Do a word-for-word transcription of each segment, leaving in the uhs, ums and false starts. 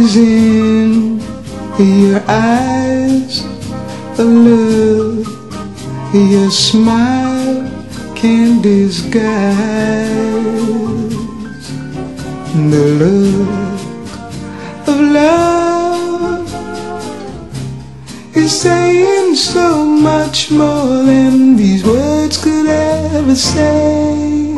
is in your eyes, a look your smile can't disguise. The look of love is saying so much more than these words could ever say.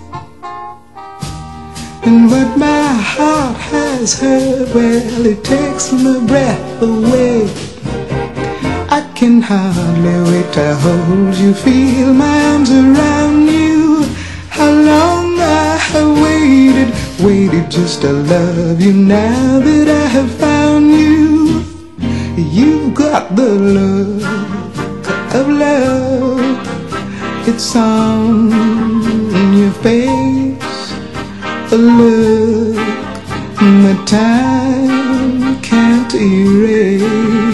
And what my heart has heard, well, it takes my breath away. I can hardly wait to hold you, feel my arms around you. How long I have waited, waited just to love you. Now that I have found you, you've got the look of love. It's on your face, a look that time can't erase.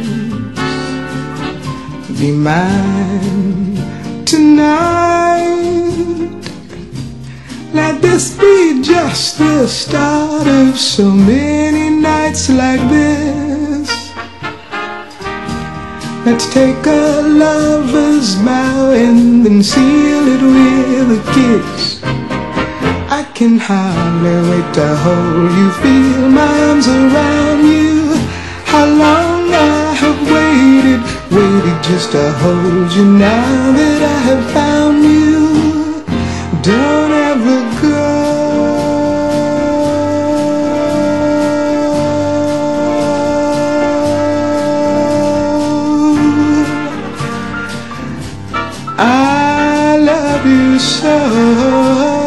Be mine tonight. Let this be just the start of so many nights like this. Let's take a lover's vow and then seal it with a kiss. I can hardly wait to hold you, feel my arms around you. How long I have waited, waited just to hold you. Now that I have found you, don't ever go. I love you so.